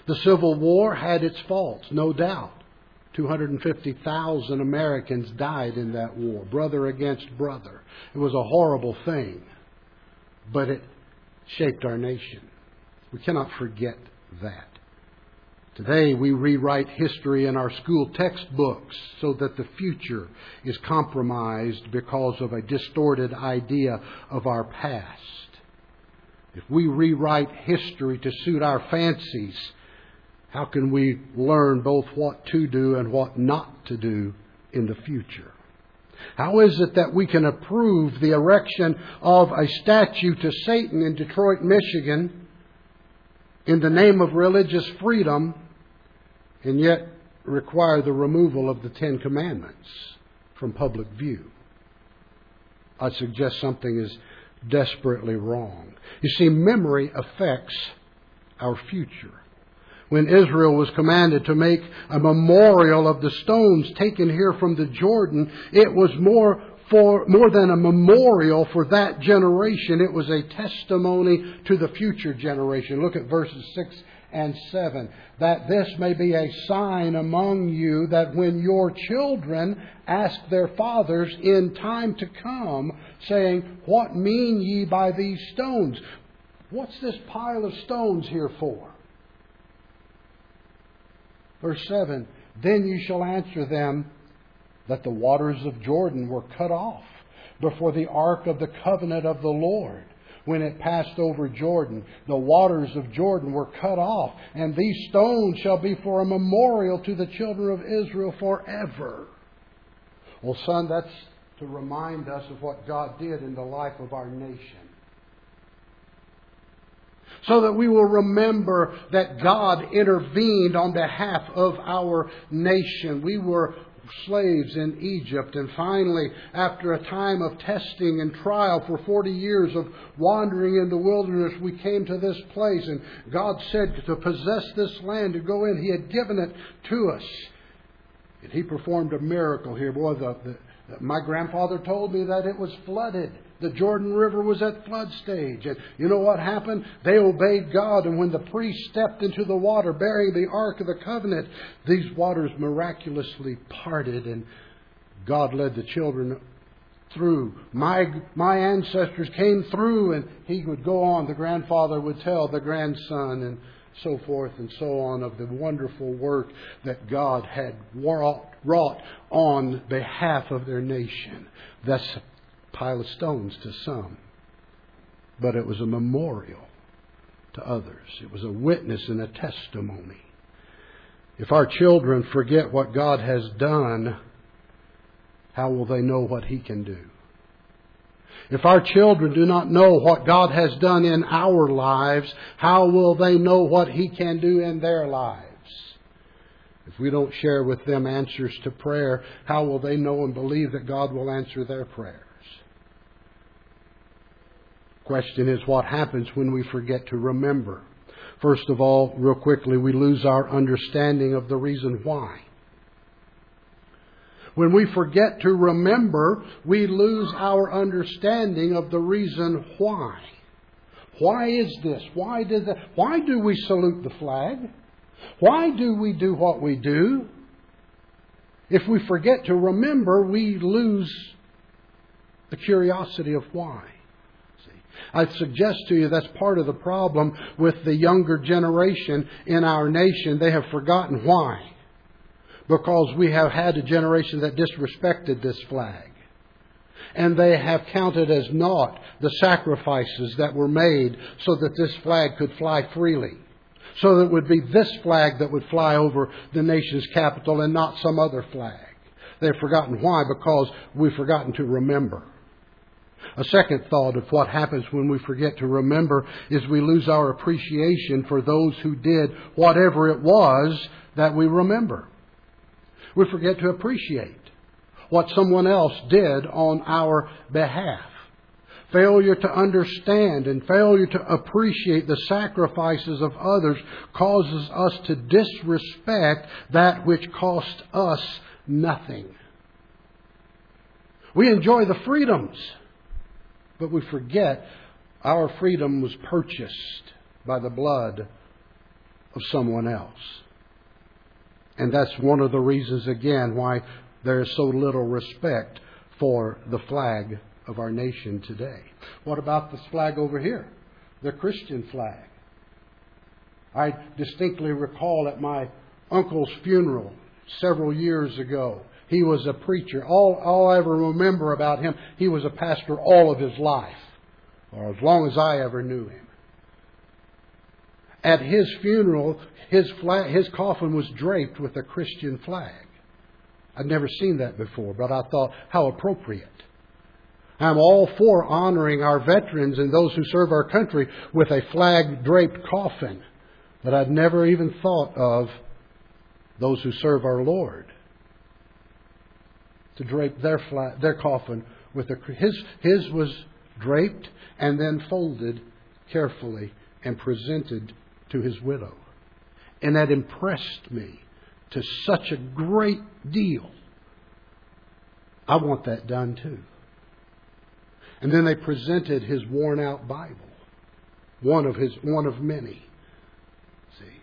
The Civil War had its faults, no doubt. two hundred fifty thousand Americans died in that war, brother against brother. It was a horrible thing, but it shaped our nation. We cannot forget that. Today we rewrite history in our school textbooks so that the future is compromised because of a distorted idea of our past. If we rewrite history to suit our fancies, how can we learn both what to do and what not to do in the future? How is it that we can approve the erection of a statue to Satan in Detroit, Michigan, in the name of religious freedom, and yet require the removal of the Ten Commandments from public view? I suggest something is desperately wrong. You see, memory affects our future. When Israel was commanded to make a memorial of the stones taken here from the Jordan, it was more for more than a memorial for that generation. It was a testimony to the future generation. Look at verses six and seven. That this may be a sign among you, that when your children ask their fathers in time to come, saying, what mean ye by these stones? What's this pile of stones here for? Verse seven, then you shall answer them that the waters of Jordan were cut off before the ark of the covenant of the Lord. When it passed over Jordan, the waters of Jordan were cut off, and these stones shall be for a memorial to the children of Israel forever. Well, son, that's to remind us of what God did in the life of our nation. So that we will remember that God intervened on behalf of our nation. We were slaves in Egypt, and finally, after a time of testing and trial for forty years of wandering in the wilderness, we came to this place, and God said to possess this land, to go in. He had given it to us. And He performed a miracle here. Boy, the, the, my grandfather told me that it was flooded. The Jordan River was at flood stage. And you know what happened? They obeyed God. And when the priest stepped into the water bearing the Ark of the Covenant, these waters miraculously parted, and God led the children through. My, my ancestors came through, and he would go on. The grandfather would tell the grandson, and so forth and so on, of the wonderful work that God had wrought, wrought on behalf of their nation. That's pile of stones to some, but it was a memorial to others. It was a witness and a testimony. If our children forget what God has done, how will they know what He can do? If our children do not know what God has done in our lives, how will they know what He can do in their lives? If we don't share with them answers to prayer, how will they know and believe that God will answer their prayers? Question is, what happens when we forget to remember? First of all, real quickly, we lose our understanding of the reason why. When we forget to remember, we lose our understanding of the reason why. Why is this? Why did that? Why do we salute the flag? Why do we do what we do? If we forget to remember, we lose the curiosity of why. I suggest to you that's part of the problem with the younger generation in our nation. They have forgotten why. Because we have had a generation that disrespected this flag. And they have counted as naught the sacrifices that were made so that this flag could fly freely. So that it would be this flag that would fly over the nation's capital and not some other flag. They've forgotten why, because we've forgotten to remember. A second thought of what happens when we forget to remember is we lose our appreciation for those who did whatever it was that we remember. We forget to appreciate what someone else did on our behalf. Failure to understand and failure to appreciate the sacrifices of others causes us to disrespect that which cost us nothing. We enjoy the freedoms, but we forget our freedom was purchased by the blood of someone else. And that's one of the reasons, again, why there is so little respect for the flag of our nation today. What about this flag over here? The Christian flag. I distinctly recall at my uncle's funeral several years ago. He was a preacher. All, all I ever remember about him, he was a pastor all of his life, or as long as I ever knew him. At his funeral, his flag, his coffin was draped with a Christian flag. I'd never seen that before, but I thought, how appropriate. I'm all for honoring our veterans and those who serve our country with a flag-draped coffin. But I'd never even thought of those who serve our Lord to drape their flag, their coffin with a his his was draped and then folded carefully and presented to his widow. And that impressed me to such a great deal. I want that done too. And then they presented his worn out Bible, one of his one of many. See,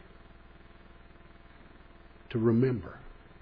to remember.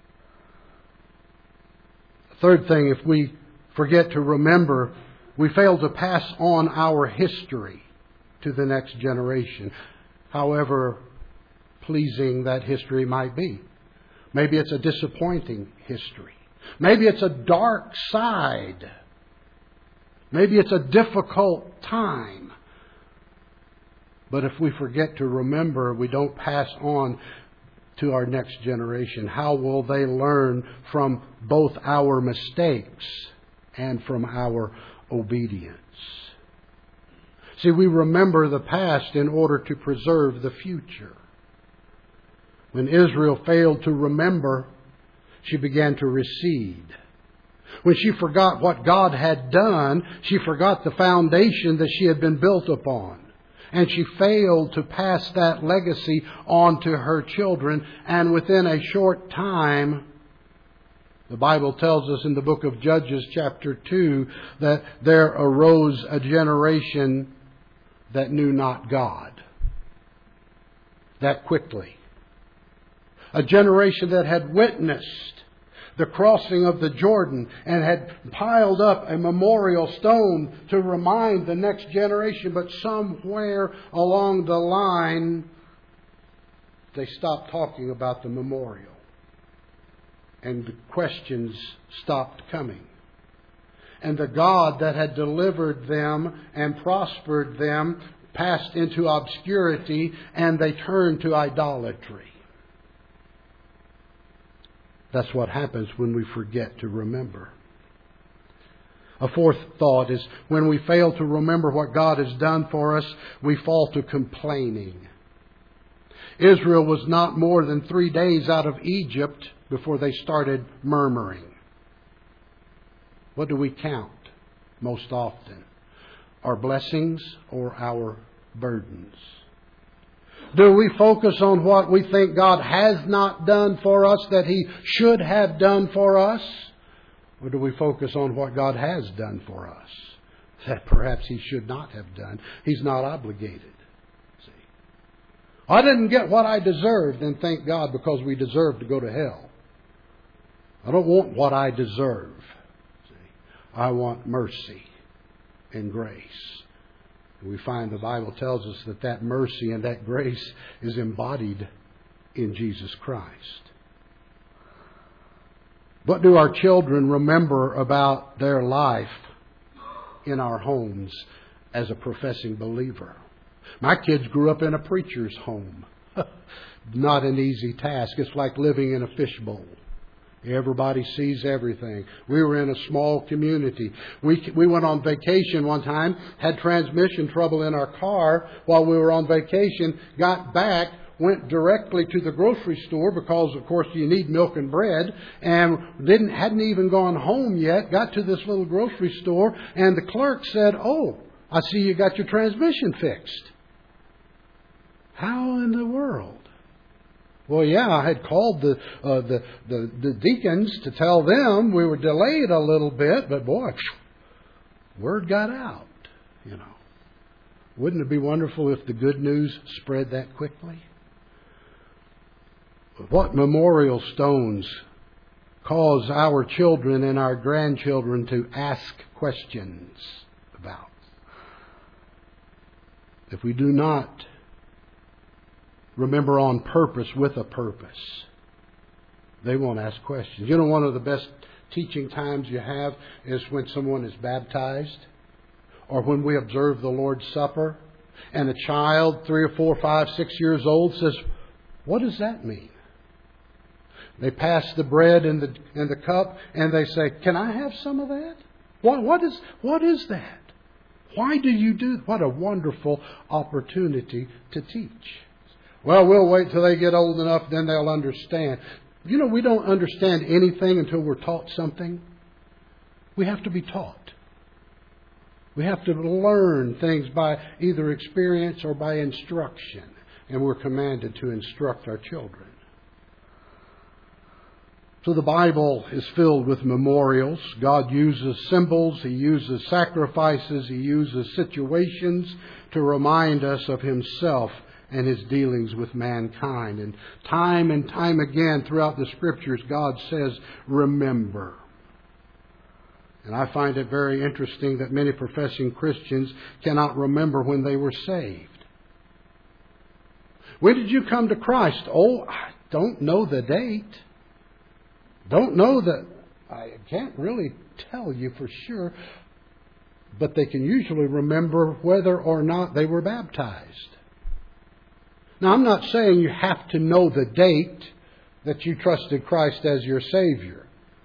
Third thing, if we forget to remember, we fail to pass on our history to the next generation, however pleasing that history might be. Maybe it's a disappointing history. Maybe it's a dark side. Maybe it's a difficult time. But if we forget to remember, we don't pass on to our next generation. How will they learn from both our mistakes and from our obedience? See, we remember the past in order to preserve the future. When Israel failed to remember, she began to recede. When she forgot what God had done, she forgot the foundation that she had been built upon. And she failed to pass that legacy on to her children. And within a short time, the Bible tells us in the book of Judges chapter two that there arose a generation that knew not God. That quickly. A generation that had witnessed the crossing of the Jordan and had piled up a memorial stone to remind the next generation. But somewhere along the line, they stopped talking about the memorial. And the questions stopped coming. And the God that had delivered them and prospered them passed into obscurity, and they turned to idolatry. That's what happens when we forget to remember. A fourth thought is when we fail to remember what God has done for us, we fall to complaining. Israel was not more than three days out of Egypt before they started murmuring. What do we count most often? Our blessings or our burdens? Do we focus on what we think God has not done for us that He should have done for us? Or do we focus on what God has done for us that perhaps He should not have done? He's not obligated. See, I didn't get what I deserved, then thank God because we deserve to go to hell. I don't want what I deserve. See, I want mercy and grace. We find the Bible tells us that that mercy and that grace is embodied in Jesus Christ. What do our children remember about their life in our homes as a professing believer? My kids grew up in a preacher's home. Not an easy task. It's like living in a fishbowl. Everybody sees everything. We were in a small community. We we went on vacation one time, had transmission trouble in our car while we were on vacation, got back, went directly to the grocery store because, of course, you need milk and bread, and didn't hadn't even gone home yet, got to this little grocery store, and the clerk said, "Oh, I see you got your transmission fixed." How in the world? Well, yeah, I had called the, uh, the the the deacons to tell them we were delayed a little bit, but boy, word got out. You know, wouldn't it be wonderful if the good news spread that quickly? what memorial stones cause our children and our grandchildren to ask questions about? If we do not remember on purpose with a purpose, they won't ask questions. You know, one of the best teaching times you have is when someone is baptized, or when we observe the Lord's Supper, and a child, three or four, five, six years old, says, "What does that mean?" They pass the bread and the and the cup, and they say, "Can I have some of that? What what is what is that? Why do you do?" What a wonderful opportunity to teach. Well, we'll wait till they get old enough, then they'll understand. You know, we don't understand anything until we're taught something. We have to be taught. We have to learn things by either experience or by instruction. And we're commanded to instruct our children. So the Bible is filled with memorials. God uses symbols. He uses sacrifices. He uses situations to remind us of Himself and His dealings with mankind. And time and time again throughout the Scriptures, God says, remember. And I find it very interesting that many professing Christians cannot remember when they were saved. When did you come to Christ? Oh, I don't know the date. Don't know that. I can't really tell you for sure. But they can usually remember whether or not they were baptized. Now, I'm not saying you have to know the date that you trusted Christ as your Savior.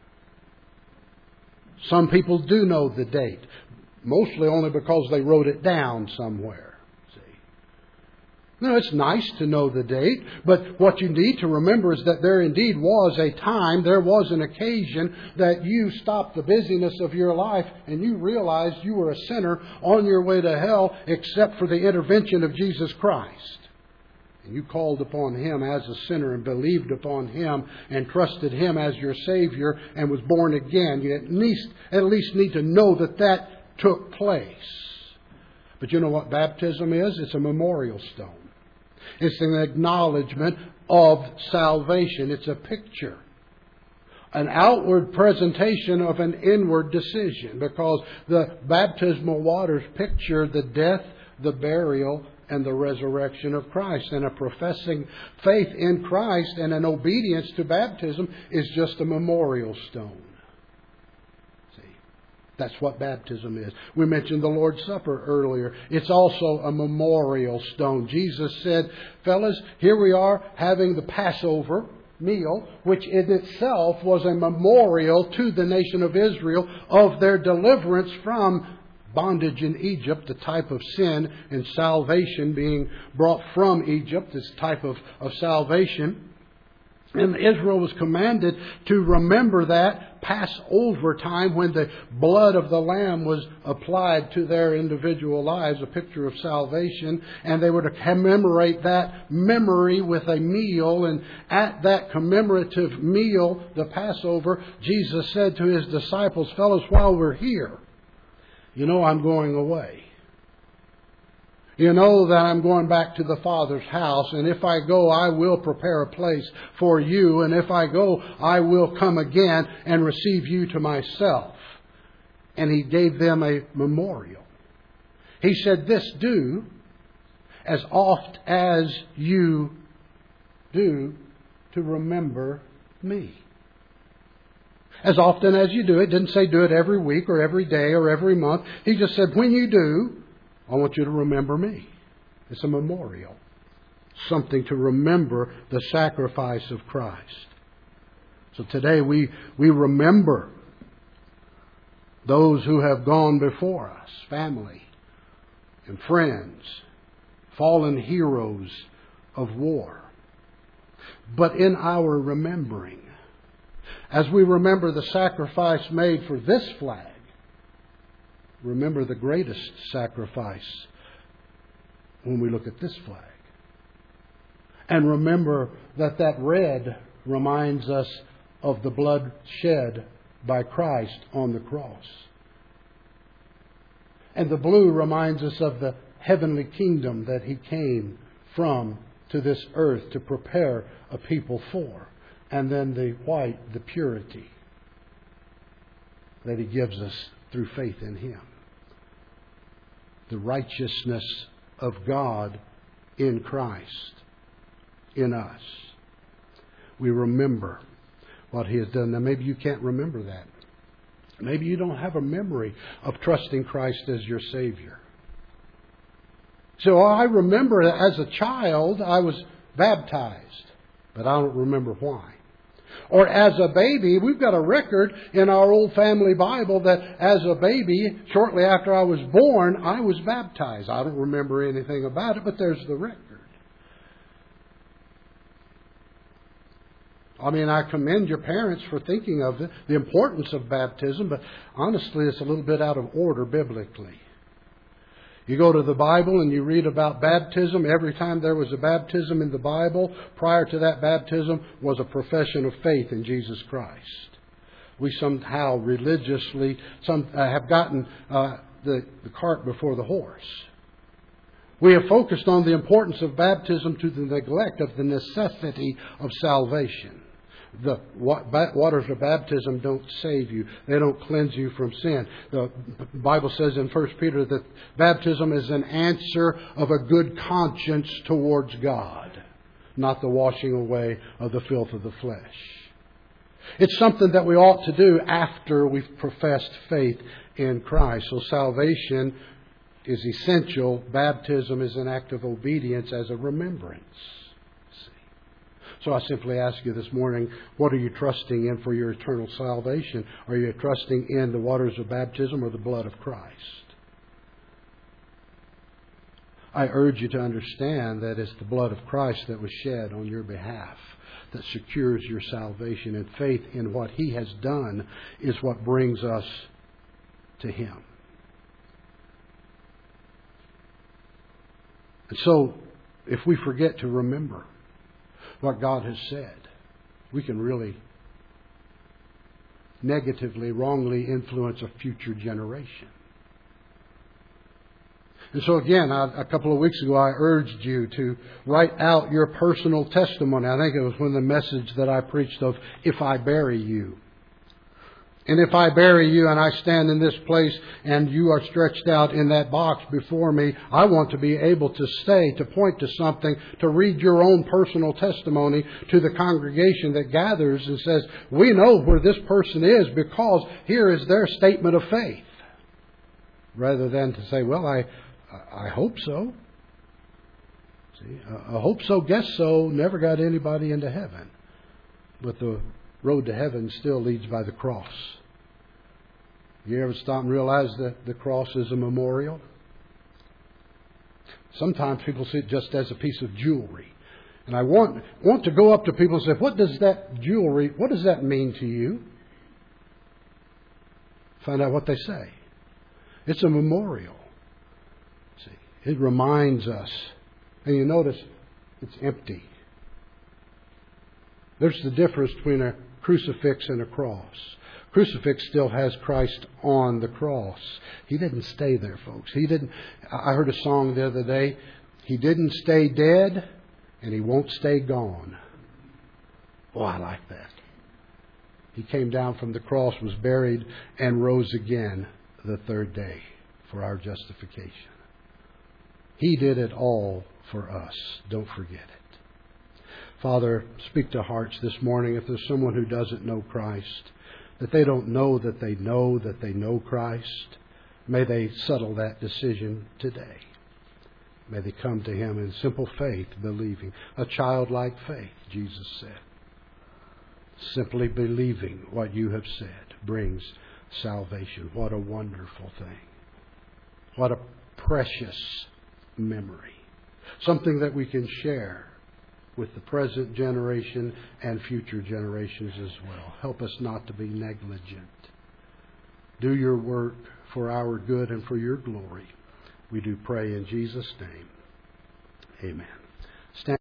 Some people do know the date, mostly only because they wrote it down somewhere. See? Now, it's nice to know the date, but what you need to remember is that there indeed was a time, there was an occasion that you stopped the busyness of your life and you realized you were a sinner on your way to hell except for the intervention of Jesus Christ. And you called upon Him as a sinner and believed upon Him and trusted Him as your Savior and was born again. You at least, at least need to know that that took place. But you know what baptism is? It's a memorial stone. It's an acknowledgement of salvation. It's a picture. An outward presentation of an inward decision, because the baptismal waters picture the death, the burial, and the resurrection of Christ. And a professing faith in Christ and an obedience to baptism is just a memorial stone. See, that's what baptism is. We mentioned the Lord's Supper earlier. It's also a memorial stone. Jesus said, fellas, here we are having the Passover meal, which in itself was a memorial to the nation of Israel of their deliverance from bondage in Egypt, the type of sin, and salvation being brought from Egypt, this type of, of salvation. And Israel was commanded to remember that Passover time when the blood of the Lamb was applied to their individual lives, a picture of salvation. And they were to commemorate that memory with a meal. And at that commemorative meal, the Passover, Jesus said to His disciples, fellows, while we're here, you know I'm going away. You know that I'm going back to the Father's house. And if I go, I will prepare a place for you. And if I go, I will come again and receive you to myself. And He gave them a memorial. He said, this do as oft as you do to remember me. As often as you do it. Didn't say do it every week or every day or every month. He just said, when you do, I want you to remember me. It's a memorial. Something to remember the sacrifice of Christ. So today we, we remember those who have gone before us. Family and friends. Fallen heroes of war. But in our remembering, as we remember the sacrifice made for this flag, remember the greatest sacrifice when we look at this flag. And remember that that red reminds us of the blood shed by Christ on the cross. And the blue reminds us of the heavenly kingdom that He came from to this earth to prepare a people for. And then the white, the purity that He gives us through faith in Him. The righteousness of God in Christ, in us. We remember what He has done. Now maybe you can't remember that. Maybe you don't have a memory of trusting Christ as your Savior. So I remember as a child I was baptized, but I don't remember why. Or as a baby, we've got a record in our old family Bible that as a baby, shortly after I was born, I was baptized. I don't remember anything about it, but there's the record. I mean, I commend your parents for thinking of the, the importance of baptism, but honestly, it's a little bit out of order biblically. You go to the Bible and you read about baptism. Every time there was a baptism in the Bible, prior to that baptism was a profession of faith in Jesus Christ. We somehow religiously some uh, have gotten uh, the, the cart before the horse. We have focused on the importance of baptism to the neglect of the necessity of salvation. The waters of baptism don't save you. They don't cleanse you from sin. The Bible says in First Peter that baptism is an answer of a good conscience towards God, not the washing away of the filth of the flesh. It's something that we ought to do after we've professed faith in Christ. So salvation is essential. Baptism is an act of obedience as a remembrance. So I simply ask you this morning, what are you trusting in for your eternal salvation? Are you trusting in the waters of baptism or the blood of Christ? I urge you to understand that it's the blood of Christ that was shed on your behalf that secures your salvation, and faith in what He has done is what brings us to Him. And so, if we forget to remember what God has said, we can really negatively, wrongly influence a future generation. And so again, I, a couple of weeks ago, I urged you to write out your personal testimony. I think it was when the message that I preached of, if I bury you. And if I bury you and I stand in this place and you are stretched out in that box before me, I want to be able to stay, to point to something, to read your own personal testimony to the congregation that gathers and says, we know where this person is because here is their statement of faith. Rather than to say, well, I, I hope so. See, a hope so, guess so never got anybody into heaven. But the road to heaven still leads by the cross. You ever stop and realize that the cross is a memorial? Sometimes people see it just as a piece of jewelry. And I want want to go up to people and say, what does that jewelry, what does that mean to you? Find out what they say. It's a memorial. See, it reminds us. And you notice it's empty. There's the difference between a crucifix and a cross. Crucifix still has Christ on the cross. He didn't stay there, folks. He didn't. I heard a song the other day. He didn't stay dead, and He won't stay gone. Oh, I like that. He came down from the cross, was buried, and rose again the third day for our justification. He did it all for us. Don't forget it. Father, speak to hearts this morning. If there's someone who doesn't know Christ, that they don't know that they know that they know Christ, may they settle that decision today. May they come to Him in simple faith, believing. A childlike faith, Jesus said. Simply believing what you have said brings salvation. What a wonderful thing. What a precious memory. Something that we can share with the present generation and future generations as well. Help us not to be negligent. Do your work for our good and for your glory. We do pray in Jesus' name. Amen. Stand